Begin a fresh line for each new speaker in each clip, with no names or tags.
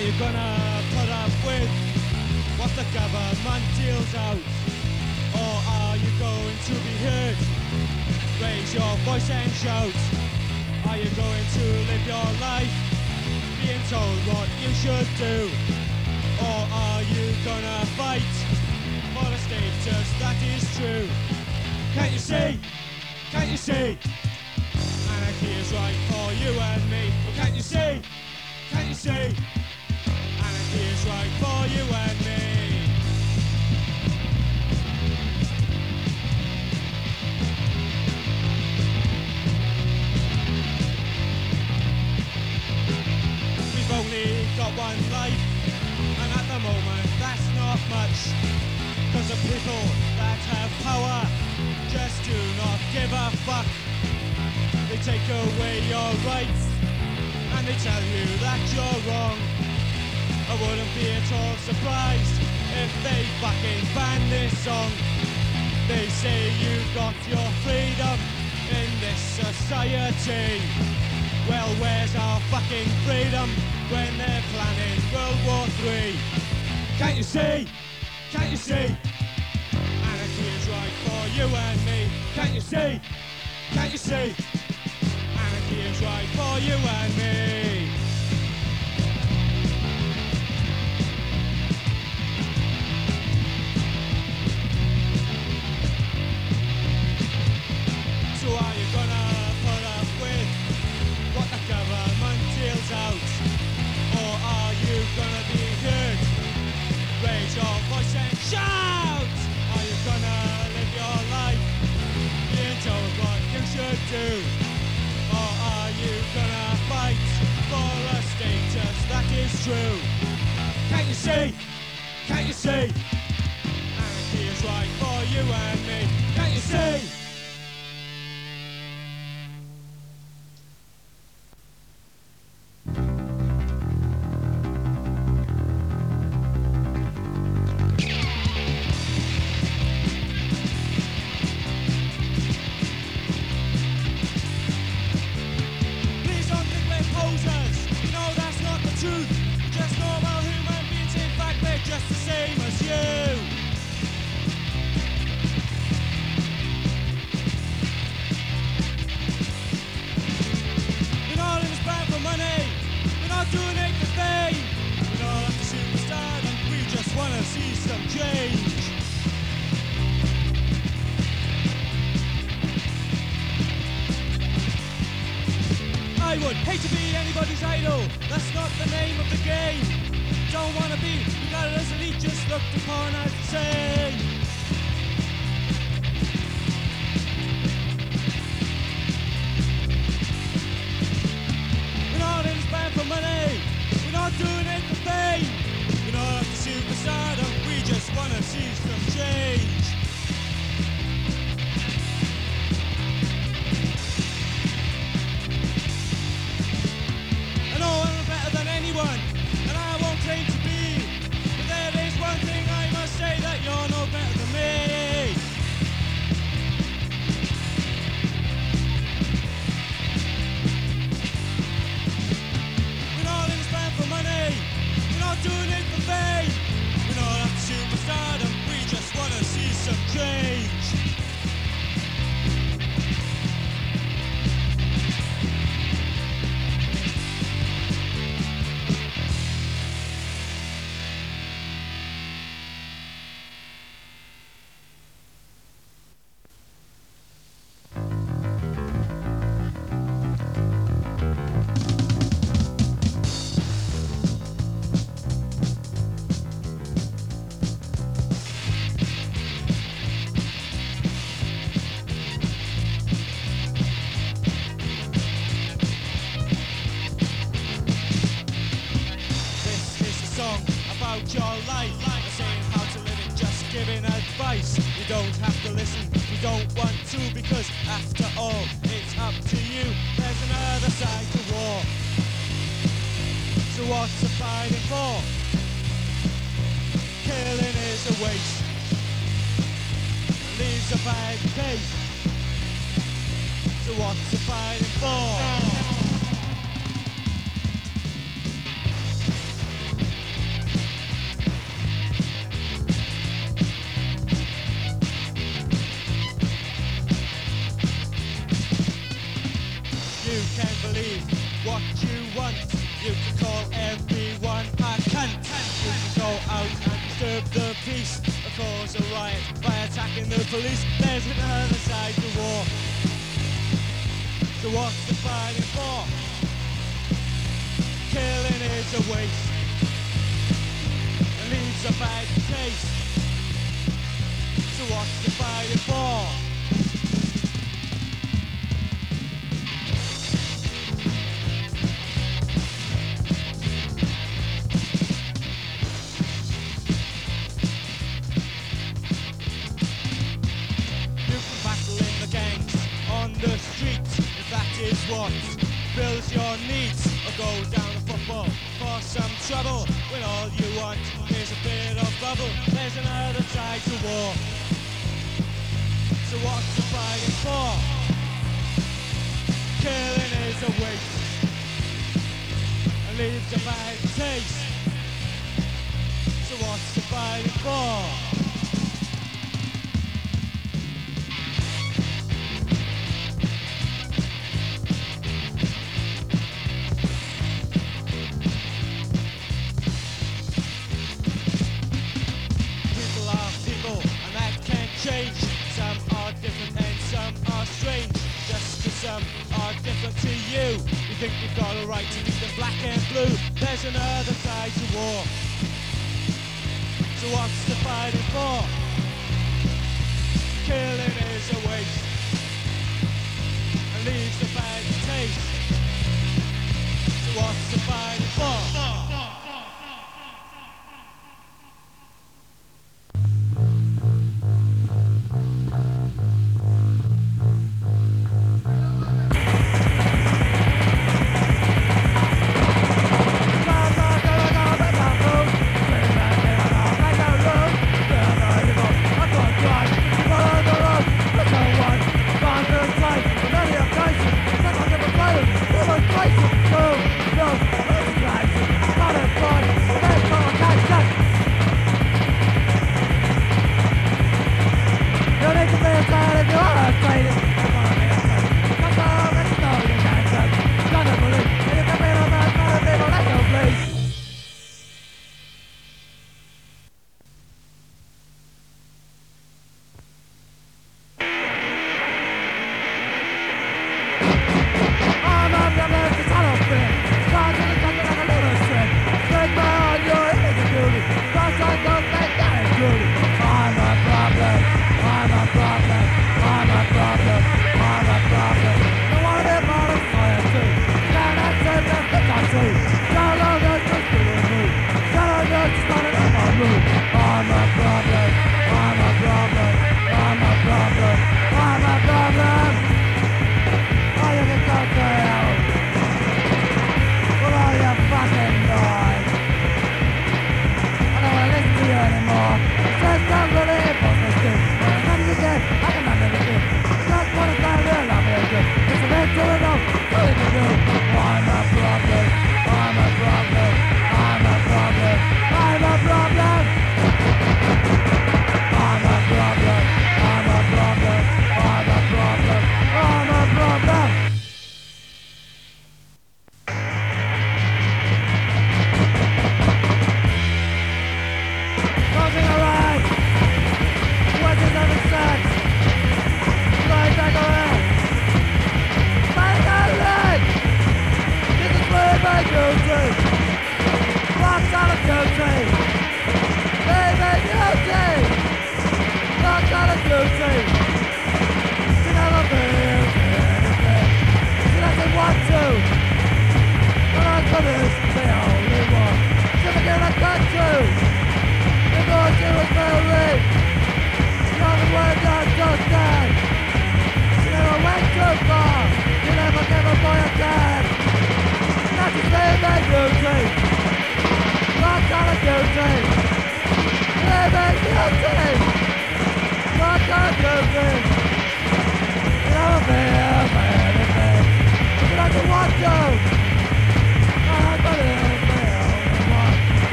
you gonna put up with what the government deals out? Or are you going to be heard? Raise your voice and shout. Are you going to live your life being told what you should do? Or are you gonna fight for a status that is true? Can't you see? Can't you see? Anarchy is right for you and me. Well, can't you see? Can't you see? Anarchy is right for you and me. We've only got one life, and at the moment that's not much. Cause the people that have power just do not give a fuck. They take away your rights and they tell you that you're wrong. I wouldn't be at all surprised if they fucking ban this song. They say you got your freedom in this society. Well, where's our fucking freedom when they're planning World War III? Can't you see? Can't you see? Anarchy is right for you and me. Can't you see? Can't you see? Anarchy is right for you and me. So are you gonna put up with what the government deals out? Or are you gonna be heard? Raise your voice and shout! Are you gonna live your life being told what you should do? Or are you gonna fight for a status that is true? Can't you see? Can't you see? Anarchy is right for you and me. Can't you see? I would hate to be anybody's idol. That's not the name of the game. Don't wanna be regarded as elite, just looked upon as the same. We're not in this band for money. We're not doing it for fame. We're not after superstardom. We just wanna see some change. And I won't claim to be, but there is one thing I must say, that you're no better than me. We're not in this band for money, we're not doing it for fame. We're not after superstardom, we just wanna see some change. Your life, saying how to live it, just giving advice. You don't have to listen, you don't want to, because after all, it's up to you. There's another side to war. So what's the fighting for? Killing is a waste, leaves a bad taste. So what's the fighting for? You can believe what you want. You can call everyone a cunt. You can go out and disturb the peace or cause a riot by attacking the police. There's another side to war. So what's the fighting for? Killing is a waste and leaves a bad taste. So what's the fighting for? The streets, if that is what fills your needs, or go down a football for some trouble when all you want is a bit of bubble. There's another side to war. So what's the fighting for? Killing is a waste and leaves a bad taste. So what's the fighting for? Change. Some are different and some are strange. Just 'cause some are different to you, you think you've got a right to be the black and blue. There's another side to war. So what's the fighting for? Killing is a waste and leaves a bad taste. So what's the fighting for?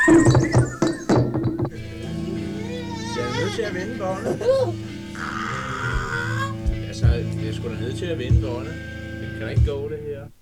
Jeg er nødt til at vende båndet. Altså, jeg er sgu da nødt til at vende båndet. Det kan da ikke gå, det her.